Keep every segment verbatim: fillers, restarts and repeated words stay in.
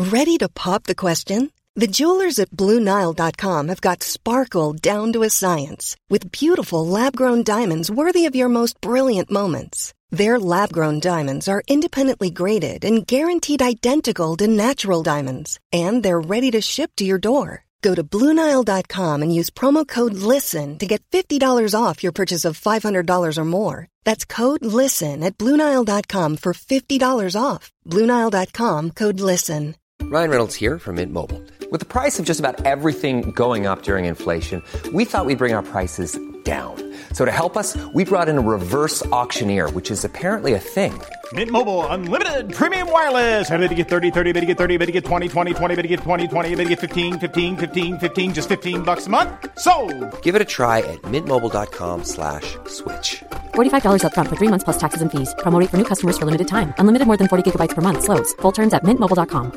Ready to pop the question? The jewelers at Blue Nile dot com have got sparkle down to a science with beautiful lab-grown diamonds worthy of your most brilliant moments. Their lab-grown diamonds are independently graded and guaranteed identical to natural diamonds, and they're ready to ship to your door. Go to Blue Nile dot com and use promo code LISTEN to get fifty dollars off your purchase of five hundred dollars or more. That's code LISTEN at Blue Nile dot com for fifty dollars off. Blue Nile dot com, code LISTEN. Ryan Reynolds here from Mint Mobile. With the price of just about everything going up during inflation, we thought we'd bring our prices down. So to help us, we brought in a reverse auctioneer, which is apparently a thing. Mint Mobile Unlimited Premium Wireless. How to get thirty, thirty, how to get thirty, how to get twenty, twenty, twenty, how to get twenty, twenty, how to get fifteen, fifteen, fifteen, fifteen, just fifteen bucks a month? Sold! Give it a try at mintmobile.com slash switch. forty-five dollars up front for three months plus taxes and fees. Promo rate for new customers for limited time. Unlimited more than forty gigabytes per month. Slows full terms at mint mobile dot com.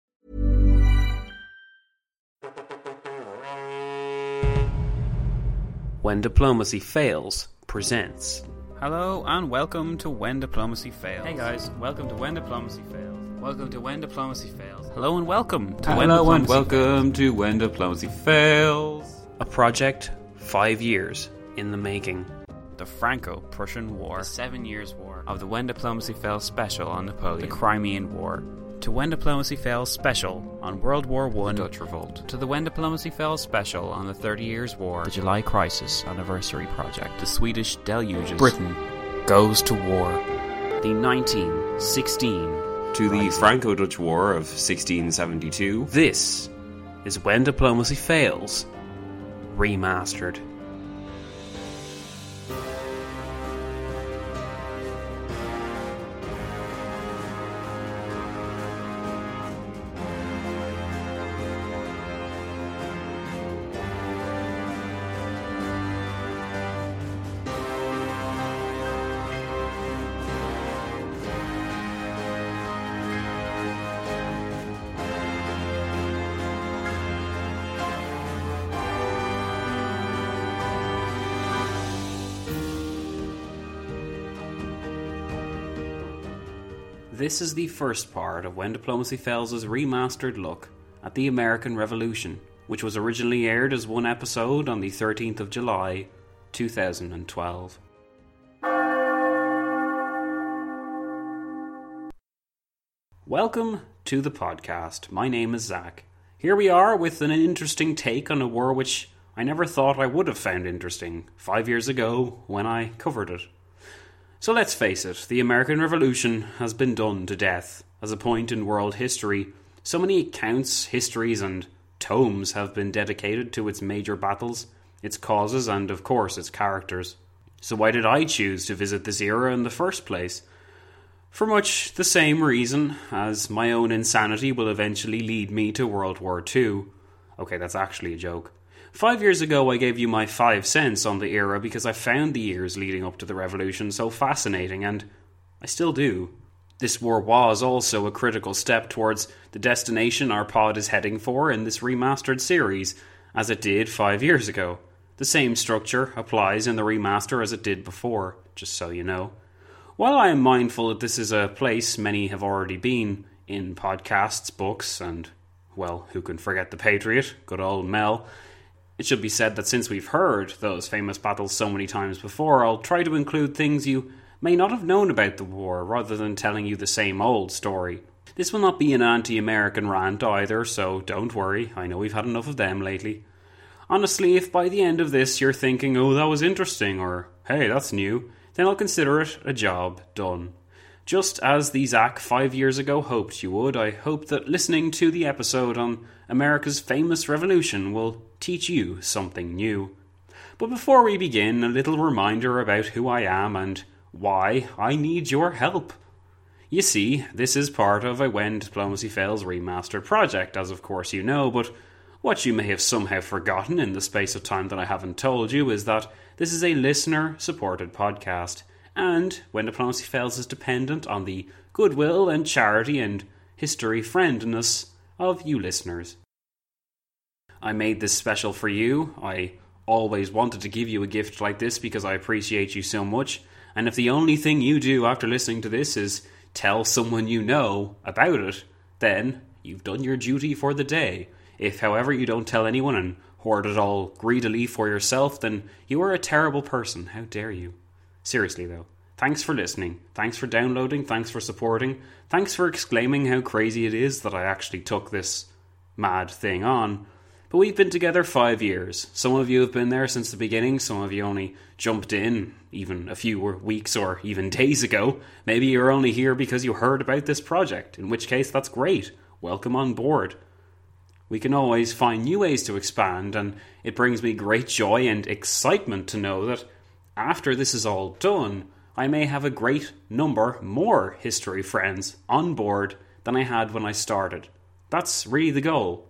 When Diplomacy Fails presents. Hello and welcome to When Diplomacy Fails. Hey guys, welcome to When Diplomacy Fails. Welcome to When Diplomacy Fails. Hello and welcome to When Hello Diplomacy and welcome to When Diplomacy Fails. A project five years in the making. The Franco-Prussian War. The Seven Years' War. Of the When Diplomacy Fails special on Napoleon. The Crimean War. To When Diplomacy Fails special on World War One, the Dutch Revolt. To the When Diplomacy Fails special on the Thirty Years' War, the July Crisis Anniversary Project, the Swedish Deluges, Britain Goes to War, the nineteen sixteen To the Franco-Dutch War of sixteen seventy-two. This is When Diplomacy Fails Remastered. This is the first part of When Diplomacy Fails' remastered look at the American Revolution, which was originally aired as one episode on the thirteenth of July, two thousand twelve. Welcome to the podcast. My name is Zach. Here we are with an interesting take on a war which I never thought I would have found interesting five years ago when I covered it. So let's face it, the American Revolution has been done to death. As a point in world history, so many accounts, histories and tomes have been dedicated to its major battles, its causes and, of course, its characters. So why did I choose to visit this era in the first place? For much the same reason as my own insanity will eventually lead me to World War Two. Okay, that's actually a joke. Five years ago I gave you my five cents on the era because I found the years leading up to the revolution so fascinating, and I still do. This war was also a critical step towards the destination our pod is heading for in this remastered series, as it did five years ago. The same structure applies in the remaster as it did before, just so you know. While I am mindful that this is a place many have already been, in podcasts, books, and, well, who can forget the Patriot, good old Mel, it should be said that since we've heard those famous battles so many times before, I'll try to include things you may not have known about the war, rather than telling you the same old story. This will not be an anti-American rant either, so don't worry, I know we've had enough of them lately. Honestly, if by the end of this you're thinking, oh, that was interesting, or hey, that's new, then I'll consider it a job done. Just as the Zach five years ago hoped you would, I hope that listening to the episode on America's famous revolution will teach you something new. But before we begin, a little reminder about who I am and why I need your help. You see, this is part of a When Diplomacy Fails remastered project, as of course you know, but what you may have somehow forgotten in the space of time that I haven't told you is that this is a listener-supported podcast, and When Diplomacy Fails is dependent on the goodwill and charity and history friendness of you listeners. I made this special for you. I always wanted to give you a gift like this because I appreciate you so much, and if the only thing you do after listening to this is tell someone you know about it, then you've done your duty for the day. If, however, you don't tell anyone and hoard it all greedily for yourself, then you are a terrible person. How dare you? Seriously, though. Thanks for listening. Thanks for downloading. Thanks for supporting. Thanks for exclaiming how crazy it is that I actually took this mad thing on. But we've been together five years. Some of you have been there since the beginning. Some of you only jumped in even a few weeks or even days ago. Maybe you're only here because you heard about this project, in which case that's great. Welcome on board. We can always find new ways to expand, and it brings me great joy and excitement to know that after this is all done, I may have a great number more history friends on board than I had when I started. That's really the goal.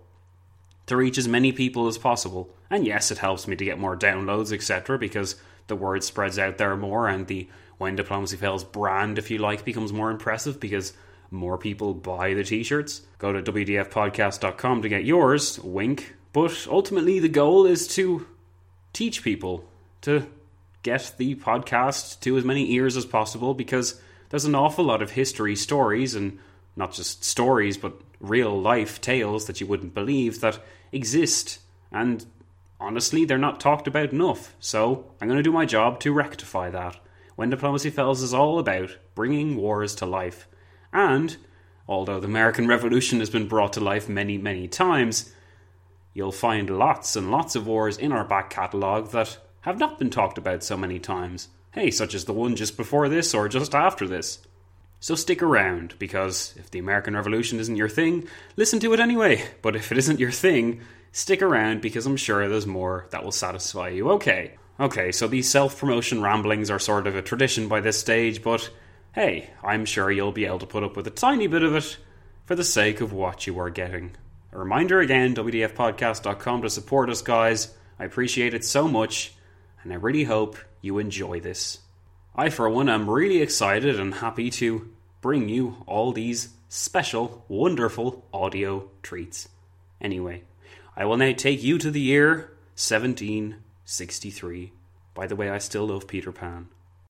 To reach as many people as possible. And yes, it helps me to get more downloads, et cetera, because the word spreads out there more, and the When Diplomacy Fails brand, if you like, becomes more impressive because more people buy the t-shirts. Go to w d f podcast dot com to get yours, wink. But ultimately the goal is to teach people, to get the podcast to as many ears as possible, because there's an awful lot of history stories, and not just stories, but real life tales that you wouldn't believe that exist, and honestly, they're not talked about enough. So I'm going to do my job to rectify that. When Diplomacy Fails is all about bringing wars to life. And although the American Revolution has been brought to life many, many times, you'll find lots and lots of wars in our back catalogue that have not been talked about so many times. Hey, such as the one just before this or just after this. So stick around, because if the American Revolution isn't your thing, listen to it anyway. But if it isn't your thing, stick around, because I'm sure there's more that will satisfy you. Okay, okay, so these self-promotion ramblings are sort of a tradition by this stage, but hey, I'm sure you'll be able to put up with a tiny bit of it for the sake of what you are getting. A reminder again, w d f podcast dot com to support us, guys. I appreciate it so much, and I really hope you enjoy this. I, for one, am really excited and happy to bring you all these special, wonderful audio treats. Anyway, I will now take you to the year seventeen sixty-three. By the way, I still love Peter Pan.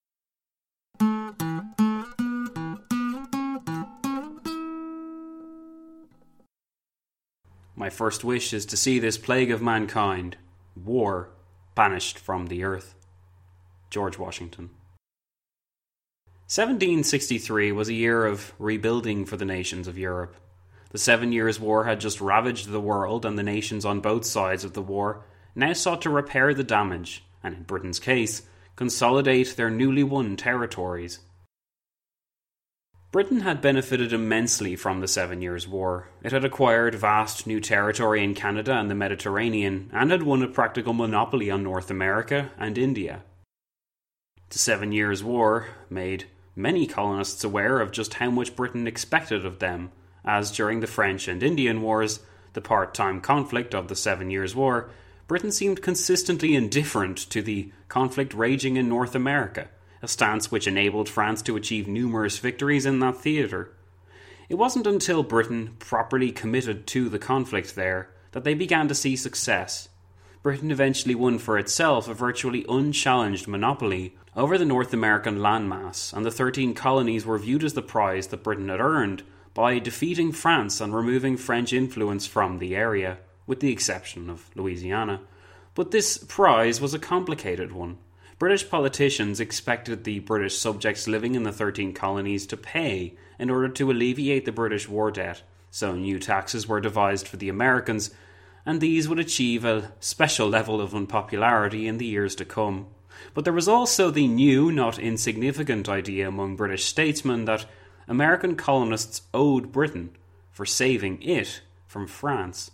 My first wish is to see this plague of mankind, war, banished from the earth. George Washington. seventeen sixty-three was a year of rebuilding for the nations of Europe. The Seven Years' War had just ravaged the world, and the nations on both sides of the war now sought to repair the damage, and in Britain's case, consolidate their newly won territories. Britain had benefited immensely from the Seven Years' War. It had acquired vast new territory in Canada and the Mediterranean, and had won a practical monopoly on North America and India. The Seven Years' War made many colonists aware of just how much Britain expected of them, as during the French and Indian Wars, the part-time conflict of the Seven Years' War, Britain seemed consistently indifferent to the conflict raging in North America, a stance which enabled France to achieve numerous victories in that theatre. It wasn't until Britain properly committed to the conflict there that they began to see success. Britain eventually won for itself a virtually unchallenged monopoly over the North American landmass, and the thirteen colonies were viewed as the prize that Britain had earned by defeating France and removing French influence from the area, with the exception of Louisiana. But this prize was a complicated one. British politicians expected the British subjects living in the thirteen colonies to pay in order to alleviate the British war debt, so new taxes were devised for the Americans, and these would achieve a special level of unpopularity in the years to come. But there was also the new, not insignificant idea among British statesmen that American colonists owed Britain for saving it from France.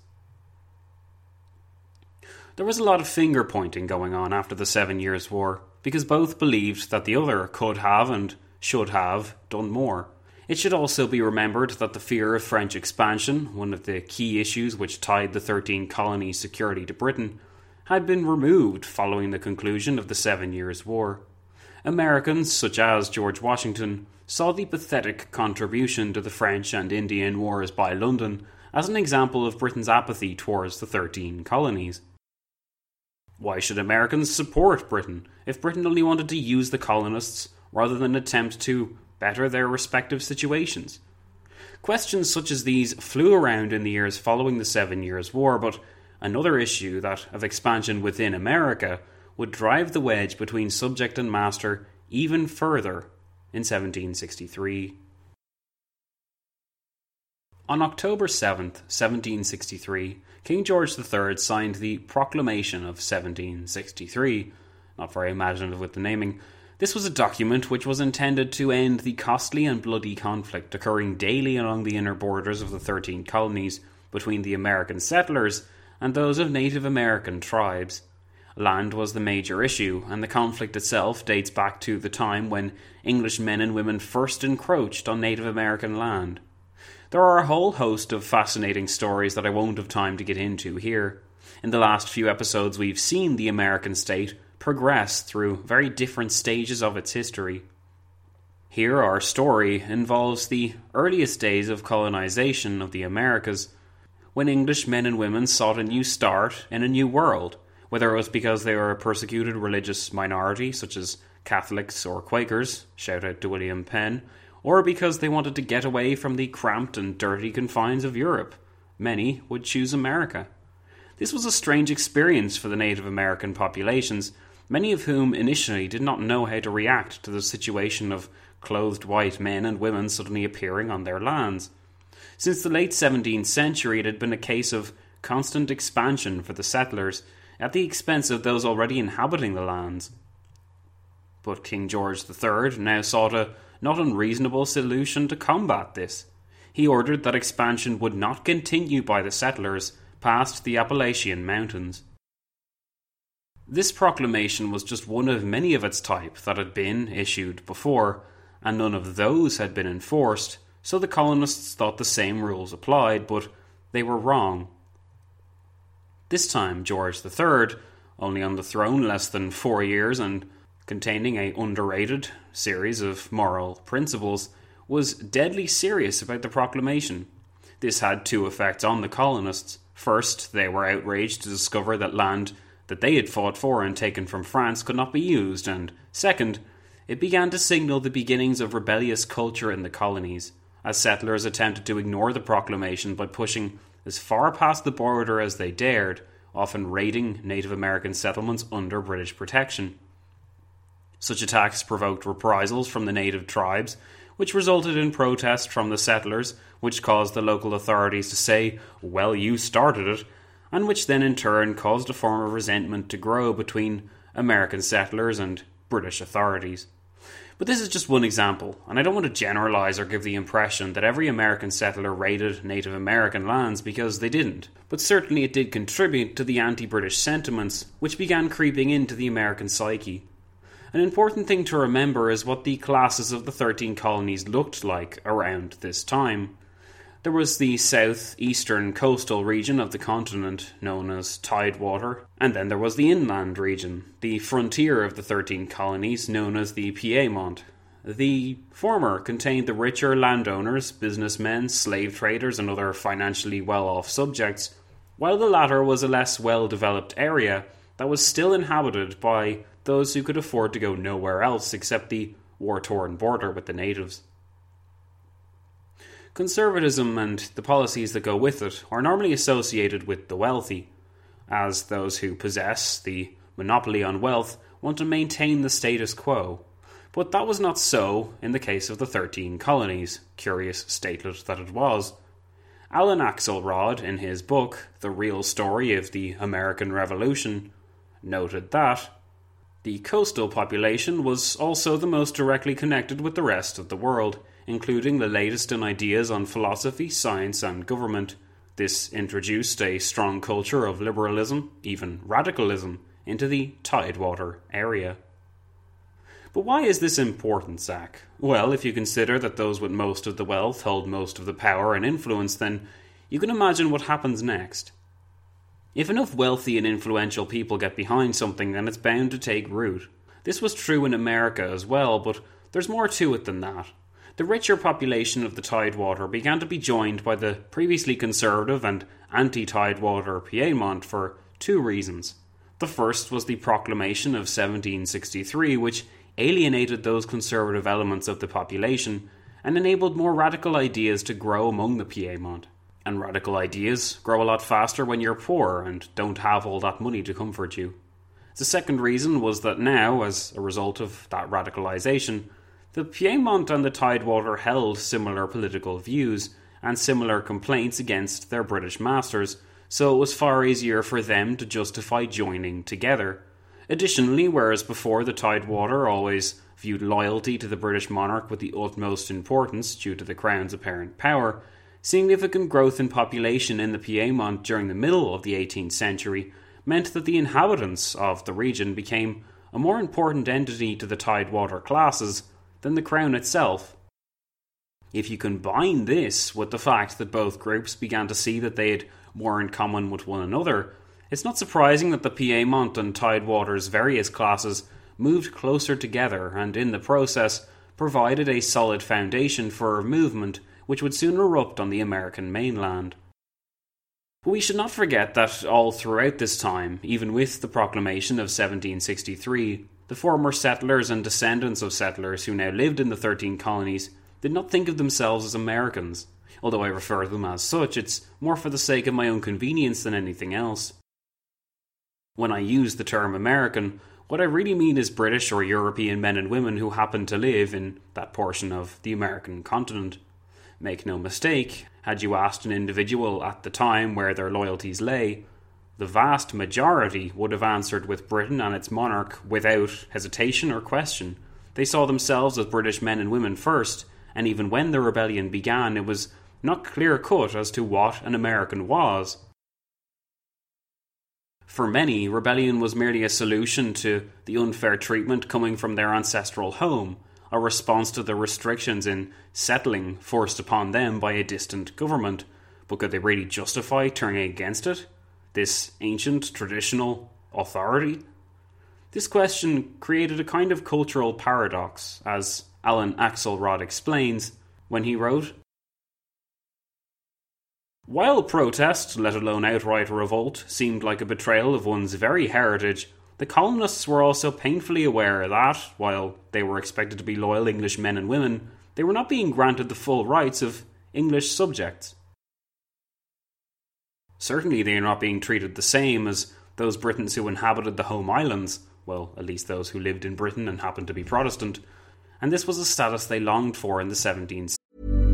There was a lot of finger-pointing going on after the Seven Years' War, because both believed that the other could have and should have done more. It should also be remembered that the fear of French expansion, one of the key issues which tied the thirteen colonies' security to Britain, had been removed following the conclusion of the Seven Years' War. Americans, such as George Washington, saw the pathetic contribution to the French and Indian Wars by London as an example of Britain's apathy towards the thirteen colonies. Why should Americans support Britain if Britain only wanted to use the colonists rather than attempt to better their respective situations? Questions such as these flew around in the years following the Seven Years' War, but another issue, that of expansion within America, would drive the wedge between subject and master even further in seventeen sixty-three. On October seventh, seventeen sixty-three, King George the Third signed the Proclamation of seventeen sixty-three. Not very imaginative with the naming. This was a document which was intended to end the costly and bloody conflict occurring daily along the inner borders of the thirteen colonies between the American settlers and those of Native American tribes. Land was the major issue, and the conflict itself dates back to the time when English men and women first encroached on Native American land. There are a whole host of fascinating stories that I won't have time to get into here. In the last few episodes, we've seen the American state progress through very different stages of its history. Here, our story involves the earliest days of colonization of the Americas, when English men and women sought a new start in a new world, whether it was because they were a persecuted religious minority, such as Catholics or Quakers, shout out to William Penn, or because they wanted to get away from the cramped and dirty confines of Europe. Many would choose America. This was a strange experience for the Native American populations, many of whom initially did not know how to react to the situation of clothed white men and women suddenly appearing on their lands. Since the late seventeenth century, it had been a case of constant expansion for the settlers, at the expense of those already inhabiting the lands. But King George the Third now sought a not unreasonable solution to combat this. He ordered that expansion would not continue by the settlers past the Appalachian Mountains. This proclamation was just one of many of its type that had been issued before, and none of those had been enforced, so the colonists thought the same rules applied, but they were wrong. This time, George the Third, only on the throne less than four years and containing a underrated series of moral principles, was deadly serious about the proclamation. This had two effects on the colonists. First, they were outraged to discover that land that they had fought for and taken from France could not be used, and second, it began to signal the beginnings of rebellious culture in the colonies, as settlers attempted to ignore the proclamation by pushing as far past the border as they dared, often raiding Native American settlements under British protection. Such attacks provoked reprisals from the native tribes, which resulted in protests from the settlers, which caused the local authorities to say, "Well, you started it," and which then in turn caused a form of resentment to grow between American settlers and British authorities. But this is just one example, and I don't want to generalise or give the impression that every American settler raided Native American lands, because they didn't. But certainly it did contribute to the anti-British sentiments, which began creeping into the American psyche. An important thing to remember is what the classes of the thirteen colonies looked like around this time. There was the south-eastern coastal region of the continent, known as Tidewater, and then there was the inland region, the frontier of the thirteen colonies, known as the Piedmont. The former contained the richer landowners, businessmen, slave traders, and other financially well-off subjects, while the latter was a less well-developed area that was still inhabited by those who could afford to go nowhere else except the war-torn border with the natives. Conservatism and the policies that go with it are normally associated with the wealthy, as those who possess the monopoly on wealth want to maintain the status quo. But that was not so in the case of the thirteen colonies, curious statelet that it was. Alan Axelrod, in his book, The Real Story of the American Revolution, noted that the coastal population was also the most directly connected with the rest of the world, including the latest in ideas on philosophy, science, and government. This introduced a strong culture of liberalism, even radicalism, into the Tidewater area. But why is this important, Zach? Well, if you consider that those with most of the wealth hold most of the power and influence, then you can imagine what happens next. If enough wealthy and influential people get behind something, then it's bound to take root. This was true in America as well, but there's more to it than that. The richer population of the Tidewater began to be joined by the previously conservative and anti-Tidewater Piedmont for two reasons. The first was the Proclamation of seventeen sixty-three, which alienated those conservative elements of the population and enabled more radical ideas to grow among the Piedmont. And radical ideas grow a lot faster when you're poor and don't have all that money to comfort you. The second reason was that now, as a result of that radicalisation, the Piedmont and the Tidewater held similar political views and similar complaints against their British masters, so it was far easier for them to justify joining together. Additionally, whereas before the Tidewater always viewed loyalty to the British monarch with the utmost importance due to the Crown's apparent power, significant growth in population in the Piedmont during the middle of the eighteenth century meant that the inhabitants of the region became a more important entity to the Tidewater classes than the Crown itself. If you combine this with the fact that both groups began to see that they had more in common with one another, it's not surprising that the Piedmont and Tidewater's various classes moved closer together and in the process provided a solid foundation for a movement which would soon erupt on the American mainland. But we should not forget that all throughout this time, even with the proclamation of seventeen sixty-three, the former settlers and descendants of settlers who now lived in the thirteen colonies did not think of themselves as Americans. Although I refer to them as such, it's more for the sake of my own convenience than anything else. When I use the term American, what I really mean is British or European men and women who happen to live in that portion of the American continent. Make no mistake, had you asked an individual at the time where their loyalties lay, the vast majority would have answered with Britain and its monarch without hesitation or question. They saw themselves as British men and women first, and even when the rebellion began, it was not clear-cut as to what an American was. For many, rebellion was merely a solution to the unfair treatment coming from their ancestral home, a response to the restrictions in settling forced upon them by a distant government. But could they really justify turning against it? This ancient, traditional authority? This question created a kind of cultural paradox, as Alan Axelrod explains when he wrote, "While protest, let alone outright revolt, seemed like a betrayal of one's very heritage, the colonists were also painfully aware that, while they were expected to be loyal English men and women, they were not being granted the full rights of English subjects. Certainly they are not being treated the same as those Britons who inhabited the home islands, well, at least those who lived in Britain and happened to be Protestant, and this was a status they longed for in the seventeenth century.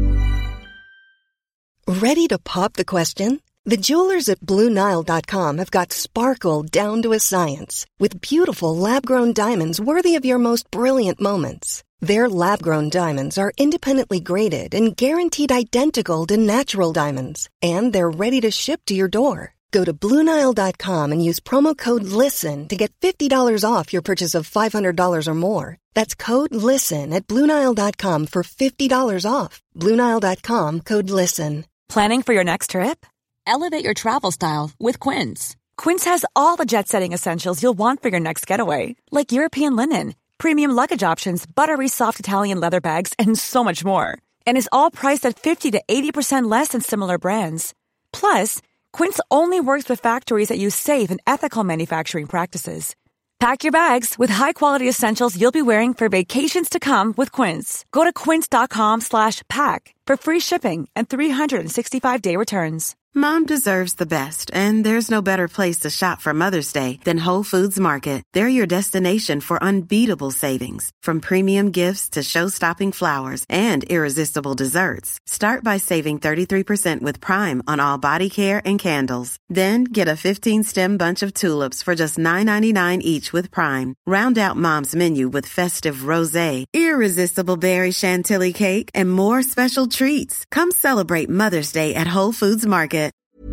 Ready to pop the question? The jewelers at Blue Nile dot com have got sparkle down to a science with beautiful lab-grown diamonds worthy of your most brilliant moments. Their lab-grown diamonds are independently graded and guaranteed identical to natural diamonds, and they're ready to ship to your door. Go to Blue Nile dot com and use promo code LISTEN to get fifty dollars off your purchase of five hundred dollars or more. That's code LISTEN at Blue Nile dot com for fifty dollars off. Blue Nile dot com, code LISTEN. Planning for your next trip? Elevate your travel style with Quince. Quince has all the jet-setting essentials you'll want for your next getaway, like European linen, premium luggage options, buttery soft Italian leather bags, and so much more. And is all priced at fifty to eighty percent less than similar brands. Plus, Quince only works with factories that use safe and ethical manufacturing practices. Pack your bags with high-quality essentials you'll be wearing for vacations to come with Quince. Go to quince.com slash pack for free shipping and three sixty-five day returns. Mom deserves the best, and there's no better place to shop for Mother's Day than Whole Foods Market. They're your destination for unbeatable savings, from premium gifts to show-stopping flowers and irresistible desserts. Start by saving thirty-three percent with Prime on all body care and candles. Then get a fifteen-stem bunch of tulips for just nine ninety-nine each with Prime. Round out Mom's menu with festive rosé, irresistible berry chantilly cake, and more special treats. Come celebrate Mother's Day at Whole Foods Market.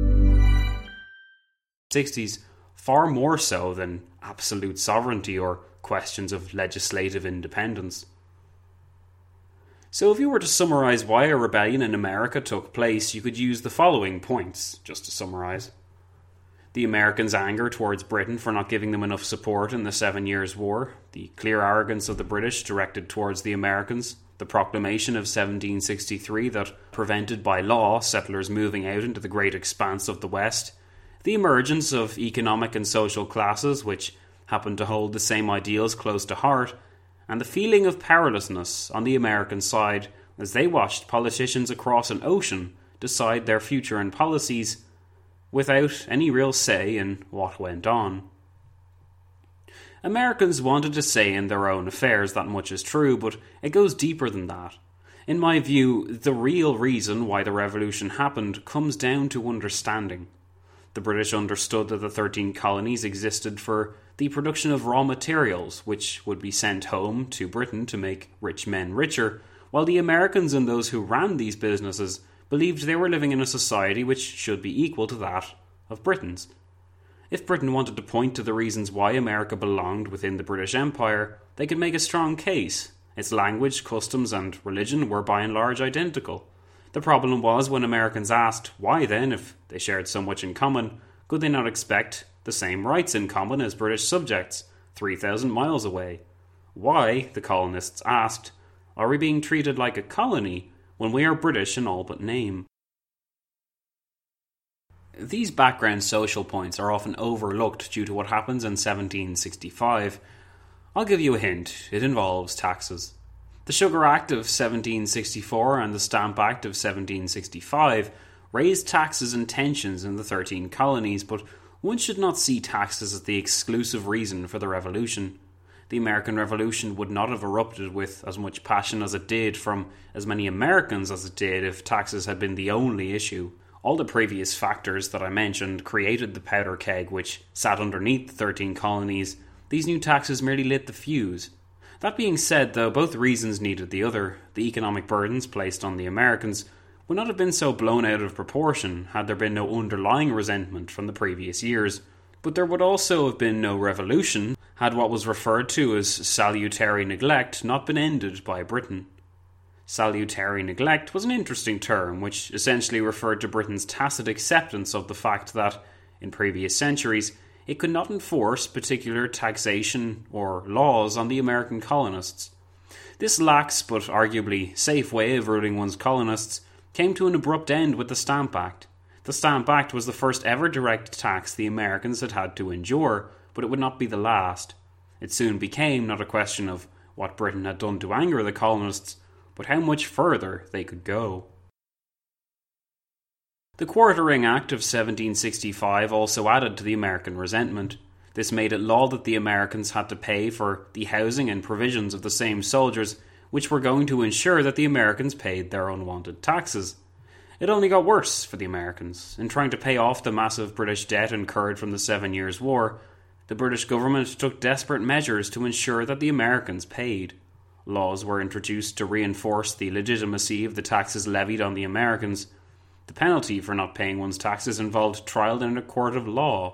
sixties, far more so than absolute sovereignty or questions of legislative independence. So if you were to summarise why a rebellion in America took place, you could use the following points, just to summarise. The Americans' anger towards Britain for not giving them enough support in the Seven Years' War, the clear arrogance of the British directed towards the Americans, the proclamation of seventeen sixty-three that prevented by law settlers moving out into the great expanse of the West, the emergence of economic and social classes which happened to hold the same ideals close to heart, and the feeling of powerlessness on the American side as they watched politicians across an ocean decide their future and policies without any real say in what went on. Americans wanted to say in their own affairs, that much is true, but it goes deeper than that. In my view, the real reason why the revolution happened comes down to understanding. The British understood that the thirteen colonies existed for the production of raw materials, which would be sent home to Britain to make rich men richer, while the Americans and those who ran these businesses believed they were living in a society which should be equal to that of Britain's. If Britain wanted to point to the reasons why America belonged within the British Empire, they could make a strong case. Its language, customs, and religion were by and large identical. The problem was when Americans asked why then, if they shared so much in common, could they not expect the same rights in common as British subjects, three thousand miles away? Why, the colonists asked, are we being treated like a colony when we are British in all but name? These background social points are often overlooked due to what happens in seventeen sixty-five. I'll give you a hint. It involves taxes. The Sugar Act of seventeen sixty-four and the Stamp Act of seventeen sixty-five raised taxes and tensions in the thirteen colonies, but one should not see taxes as the exclusive reason for the revolution. The American Revolution would not have erupted with as much passion as it did from as many Americans as it did if taxes had been the only issue. All the previous factors that I mentioned created the powder keg which sat underneath the thirteen colonies. These new taxes merely lit the fuse. That being said, though, both reasons needed the other. The economic burdens placed on the Americans would not have been so blown out of proportion had there been no underlying resentment from the previous years. But there would also have been no revolution had what was referred to as salutary neglect not been ended by Britain. Salutary neglect was an interesting term which essentially referred to Britain's tacit acceptance of the fact that, in previous centuries, it could not enforce particular taxation or laws on the American colonists. This lax but arguably safe way of ruling one's colonists came to an abrupt end with the Stamp Act. The Stamp Act was the first ever direct tax the Americans had had to endure, but it would not be the last. It soon became not a question of what Britain had done to anger the colonists, but how much further they could go. The Quartering Act of seventeen sixty-five also added to the American resentment. This made it law that the Americans had to pay for the housing and provisions of the same soldiers, which were going to ensure that the Americans paid their unwanted taxes. It only got worse for the Americans. In trying to pay off the massive British debt incurred from the Seven Years' War, the British government took desperate measures to ensure that the Americans paid. Laws were introduced to reinforce the legitimacy of the taxes levied on the Americans. The penalty for not paying one's taxes involved trial in a court of law.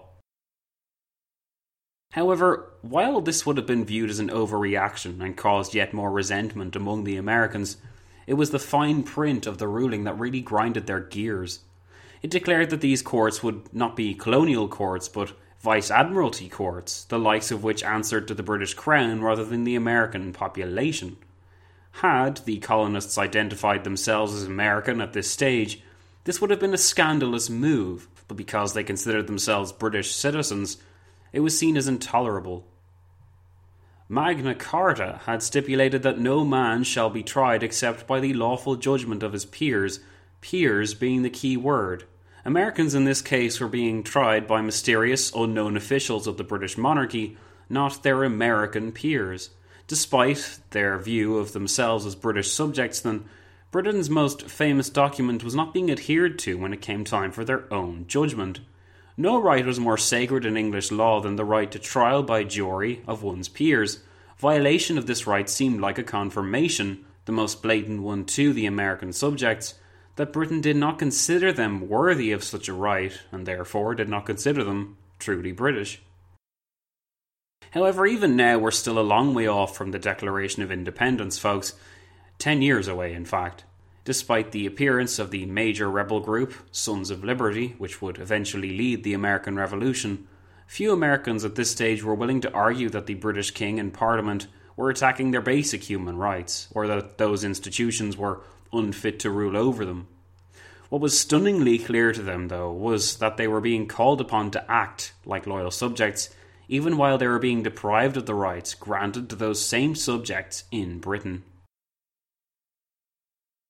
However, while this would have been viewed as an overreaction and caused yet more resentment among the Americans, it was the fine print of the ruling that really grinded their gears. It declared that these courts would not be colonial courts but vice-admiralty courts, the likes of which answered to the British Crown rather than the American population. Had the colonists identified themselves as American at this stage, this would have been a scandalous move, but because they considered themselves British citizens, it was seen as intolerable. Magna Carta had stipulated that no man shall be tried except by the lawful judgment of his peers, peers being the key word. Americans in this case were being tried by mysterious, unknown officials of the British monarchy, not their American peers. Despite their view of themselves as British subjects, then, Britain's most famous document was not being adhered to when it came time for their own judgment. No right was more sacred in English law than the right to trial by jury of one's peers. Violation of this right seemed like a confirmation, the most blatant one to the American subjects, that Britain did not consider them worthy of such a right, and therefore did not consider them truly British. However, even now we're still a long way off from the Declaration of Independence, folks. Ten years away, in fact. Despite the appearance of the major rebel group, Sons of Liberty, which would eventually lead the American Revolution, few Americans at this stage were willing to argue that the British King and Parliament were attacking their basic human rights, or that those institutions were unfit to rule over them. What was stunningly clear to them, though, was that they were being called upon to act like loyal subjects, even while they were being deprived of the rights granted to those same subjects in Britain.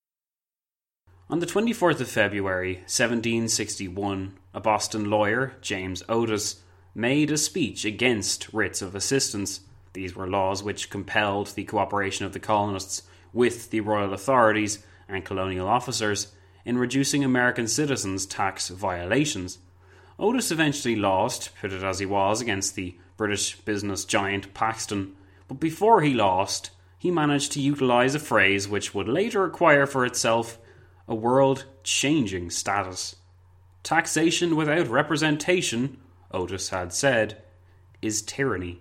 On the twenty-fourth of February, seventeen sixty-one, a Boston lawyer, James Otis, made a speech against writs of assistance. These were laws which compelled the cooperation of the colonists with the royal authorities and colonial officers in reducing American citizens' tax violations. Otis eventually lost, pitted as he was, against the British business giant Paxton, but before he lost, he managed to utilise a phrase which would later acquire for itself a world-changing status. Taxation without representation, Otis had said, is tyranny.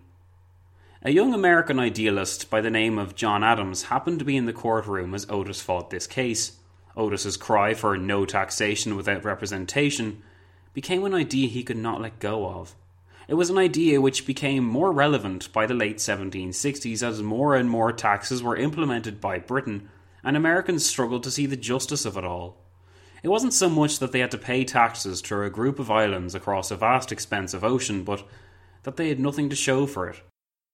A young American idealist by the name of John Adams happened to be in the courtroom as Otis fought this case. Otis's cry for no taxation without representation became an idea he could not let go of. It was an idea which became more relevant by the late seventeen sixties as more and more taxes were implemented by Britain, and Americans struggled to see the justice of it all. It wasn't so much that they had to pay taxes to a group of islands across a vast expanse of ocean, but that they had nothing to show for it.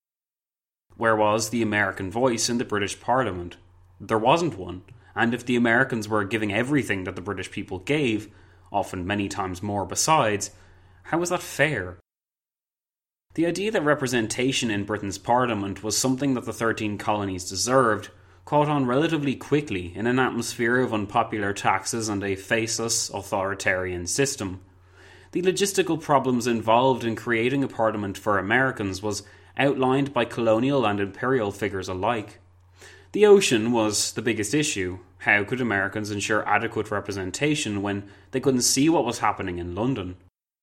Where was the American voice in the British Parliament? There wasn't one, and if the Americans were giving everything that the British people gave, often many times more besides, how was that fair? The idea that representation in Britain's Parliament was something that the thirteen colonies deserved caught on relatively quickly in an atmosphere of unpopular taxes and a faceless, authoritarian system. The logistical problems involved in creating a parliament for Americans was outlined by colonial and imperial figures alike. The ocean was the biggest issue. How could Americans ensure adequate representation when they couldn't see what was happening in London?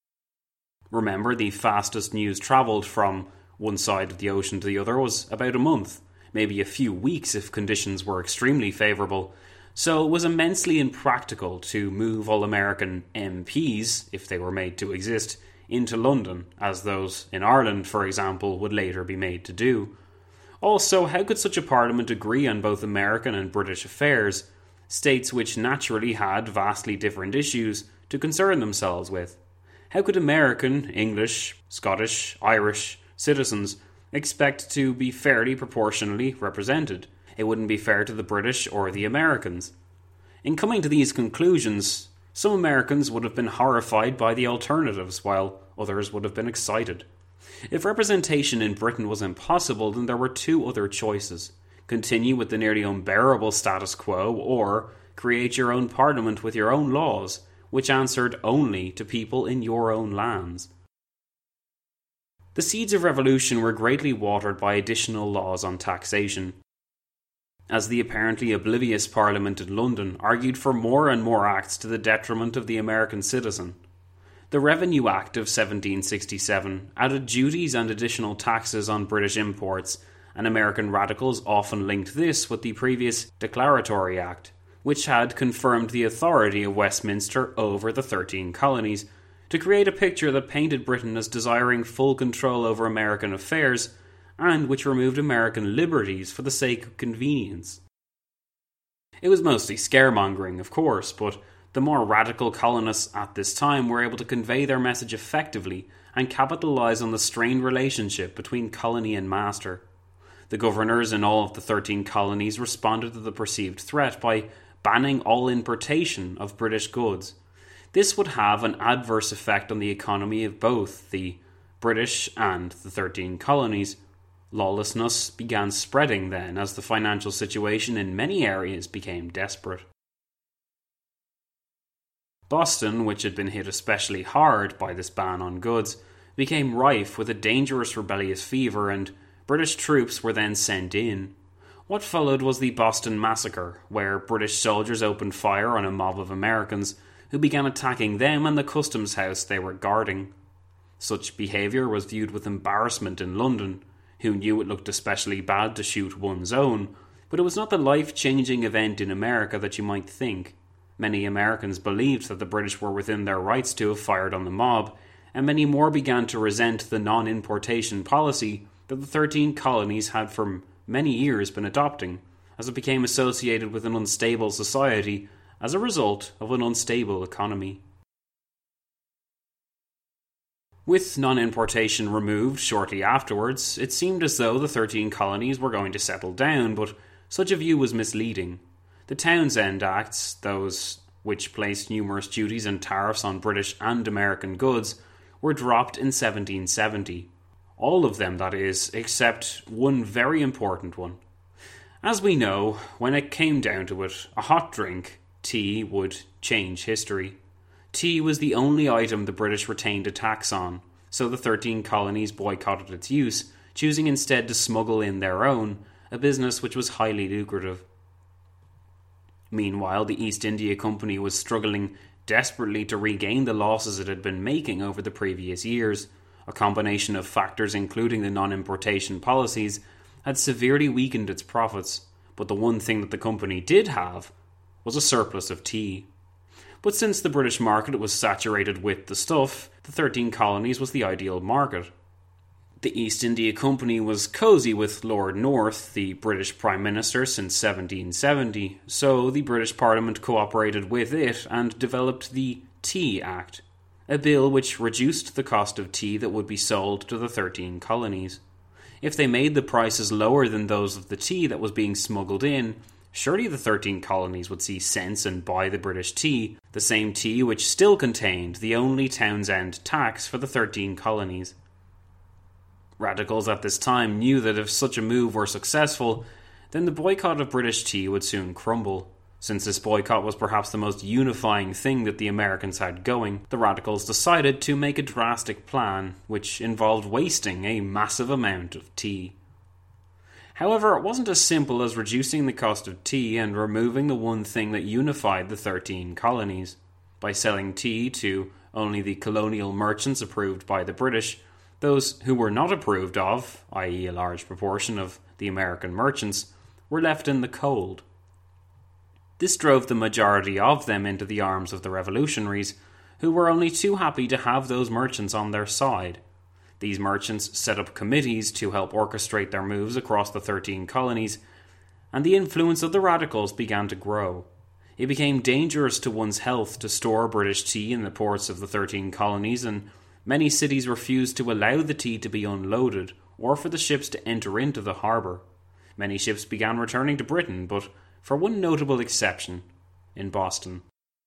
Remember, the fastest news travelled from one side of the ocean to the other was about a month, maybe a few weeks if conditions were extremely favourable, so it was immensely impractical to move all American M Ps, if they were made to exist, into London, as those in Ireland, for example, would later be made to do. Also, how could such a parliament agree on both American and British affairs, states which naturally had vastly different issues to concern themselves with? How could American, English, Scottish, Irish citizens expect to be fairly proportionally represented? It wouldn't be fair to the British or the Americans. In coming to these conclusions, some Americans would have been horrified by the alternatives, while others would have been excited. If representation in Britain was impossible, then there were two other choices. Continue with the nearly unbearable status quo, or create your own parliament with your own laws, which answered only to people in your own lands. The seeds of revolution were greatly watered by additional laws on taxation, as the apparently oblivious Parliament in London argued for more and more acts to the detriment of the American citizen. The Revenue Act of seventeen sixty-seven added duties and additional taxes on British imports, and American radicals often linked this with the previous Declaratory Act, which had confirmed the authority of Westminster over the thirteen colonies, to create a picture that painted Britain as desiring full control over American affairs, and which removed American liberties for the sake of convenience. It was mostly scaremongering, of course, but the more radical colonists at this time were able to convey their message effectively and capitalise on the strained relationship between colony and master. The governors in all of the thirteen colonies responded to the perceived threat by banning all importation of British goods. This would have an adverse effect on the economy of both the British and the thirteen colonies. Lawlessness began spreading then as the financial situation in many areas became desperate. Boston, which had been hit especially hard by this ban on goods, became rife with a dangerous rebellious fever, and British troops were then sent in. What followed was the Boston Massacre, where British soldiers opened fire on a mob of Americans who began attacking them and the customs house they were guarding. Such behaviour was viewed with embarrassment in London, who knew it looked especially bad to shoot one's own, but it was not the life-changing event in America that you might think. Many Americans believed that the British were within their rights to have fired on the mob, and many more began to resent the non-importation policy that the thirteen colonies had for many years been adopting, as it became associated with an unstable society as a result of an unstable economy. With non-importation removed shortly afterwards, it seemed as though the thirteen colonies were going to settle down, but such a view was misleading. The Townshend Acts, those which placed numerous duties and tariffs on British and American goods, were dropped in seventeen seventy. All of them, that is, except one very important one. As we know, when it came down to it, a hot drink, tea, would change history. Tea was the only item the British retained a tax on, so the thirteen colonies boycotted its use, choosing instead to smuggle in their own, a business which was highly lucrative. Meanwhile, the East India Company was struggling desperately to regain the losses it had been making over the previous years. A combination of factors, including the non-importation policies, had severely weakened its profits, but the one thing that the company did have was a surplus of tea. But since the British market was saturated with the stuff, the thirteen colonies was the ideal market. The East India Company was cosy with Lord North, the British Prime Minister, since seventeen seventy, so the British Parliament cooperated with it and developed the Tea Act, a bill which reduced the cost of tea that would be sold to the thirteen colonies. If they made the prices lower than those of the tea that was being smuggled in, surely the thirteen colonies would see sense and buy the British tea, the same tea which still contained the only Townshend tax for the thirteen colonies. Radicals at this time knew that if such a move were successful, then the boycott of British tea would soon crumble. Since this boycott was perhaps the most unifying thing that the Americans had going, the Radicals decided to make a drastic plan, which involved wasting a massive amount of tea. However, it wasn't as simple as reducing the cost of tea and removing the one thing that unified the thirteen colonies. By selling tea to only the colonial merchants approved by the British, those who were not approved of, that is a large proportion of the American merchants, were left in the cold. This drove the majority of them into the arms of the revolutionaries, who were only too happy to have those merchants on their side. These merchants set up committees to help orchestrate their moves across the thirteen colonies, and the influence of the Radicals began to grow. It became dangerous to one's health to store British tea in the ports of the thirteen colonies, and many cities refused to allow the tea to be unloaded or for the ships to enter into the harbour. Many ships began returning to Britain, but for one notable exception, in Boston.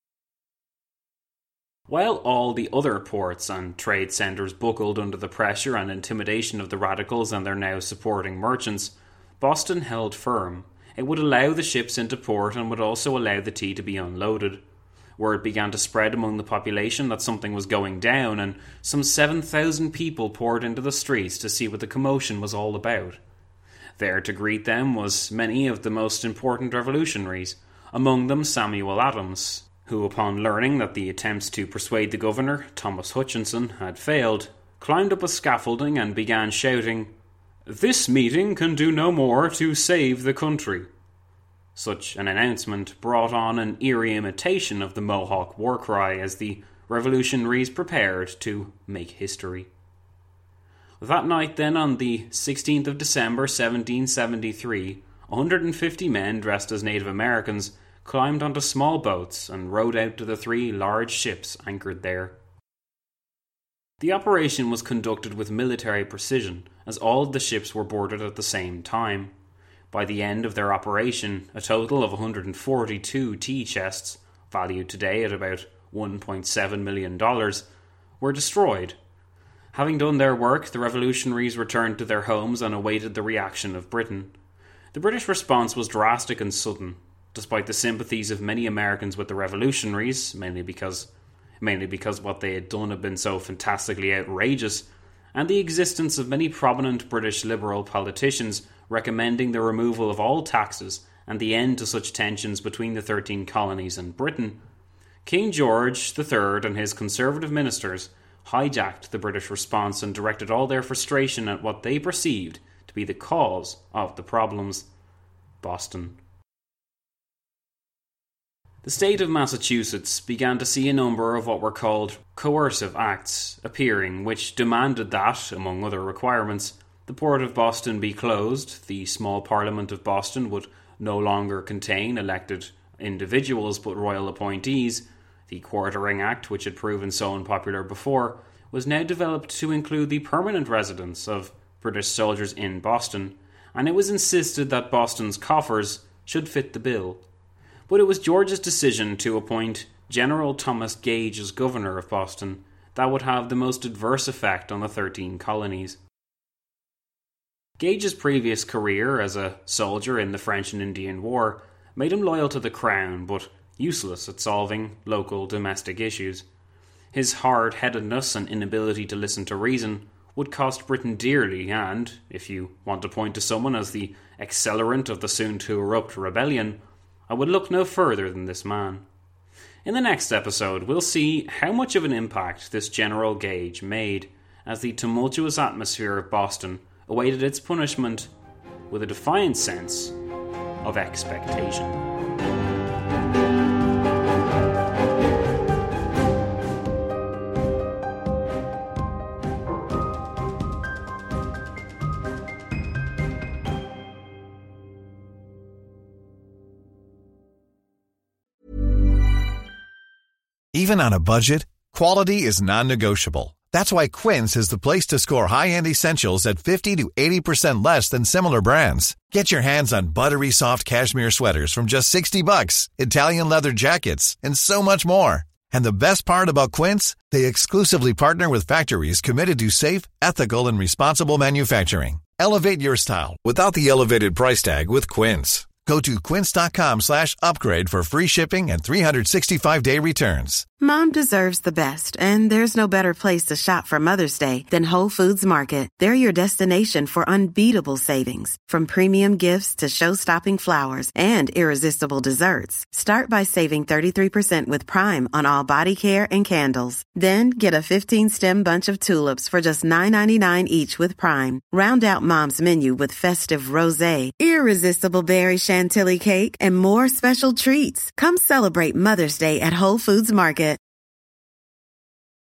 While all the other ports and trade centres buckled under the pressure and intimidation of the Radicals and their now supporting merchants, Boston held firm. It would allow the ships into port and would also allow the tea to be unloaded. Word began to spread among the population that something was going down, and some seven thousand people poured into the streets to see what the commotion was all about. There to greet them was many of the most important revolutionaries, among them Samuel Adams, who, upon learning that the attempts to persuade the governor, Thomas Hutchinson, had failed, climbed up a scaffolding and began shouting, "This meeting can do no more to save the country." Such an announcement brought on an eerie imitation of the Mohawk war cry as the revolutionaries prepared to make history. That night then, on the sixteenth of December seventeen seventy-three, one hundred fifty men dressed as Native Americans climbed onto small boats and rowed out to the three large ships anchored there. The operation was conducted with military precision, as all of the ships were boarded at the same time. By the end of their operation, a total of one hundred forty-two tea chests, valued today at about one point seven million dollars, were destroyed. Having done their work, the revolutionaries returned to their homes and awaited the reaction of Britain. The British response was drastic and sudden. Despite the sympathies of many Americans with the revolutionaries, mainly because, mainly because what they had done had been so fantastically outrageous, and the existence of many prominent British Liberal politicians recommending the removal of all taxes and the end to such tensions between the thirteen colonies and Britain, King George the Third and his conservative ministers hijacked the British response and directed all their frustration at what they perceived to be the cause of the problems: Boston. The state of Massachusetts began to see a number of what were called coercive acts appearing, which demanded that, among other requirements, the port of Boston be closed, the small Parliament of Boston would no longer contain elected individuals but royal appointees. The Quartering Act, which had proven so unpopular before, was now developed to include the permanent residence of British soldiers in Boston, and it was insisted that Boston's coffers should fit the bill. But it was George's decision to appoint General Thomas Gage as governor of Boston that would have the most adverse effect on the thirteen colonies. Gage's previous career as a soldier in the French and Indian War made him loyal to the crown, but useless at solving local domestic issues. His hard-headedness and inability to listen to reason would cost Britain dearly, and, if you want to point to someone as the accelerant of the soon-to-erupt rebellion, I would look no further than this man. In the next episode, we'll see how much of an impact this General Gage made as the tumultuous atmosphere of Boston awaited its punishment with a defiant sense of expectation. Even on a budget, quality is non-negotiable. That's why Quince is the place to score high-end essentials at fifty to eighty percent less than similar brands. Get your hands on buttery soft cashmere sweaters from just sixty bucks, Italian leather jackets, and so much more. And the best part about Quince, they exclusively partner with factories committed to safe, ethical, and responsible manufacturing. Elevate your style without the elevated price tag with Quince. Go to quince.com slash upgrade for free shipping and three sixty-five day returns. Mom deserves the best, and there's no better place to shop for Mother's Day than Whole Foods Market. They're your destination for unbeatable savings, from premium gifts to show-stopping flowers and irresistible desserts. Start by saving thirty-three percent with Prime on all body care and candles. Then get a fifteen-stem bunch of tulips for just nine ninety-nine each with Prime. Round out Mom's menu with festive rosé, irresistible berry chantilly cake, and more special treats. Come celebrate Mother's Day at Whole Foods Market.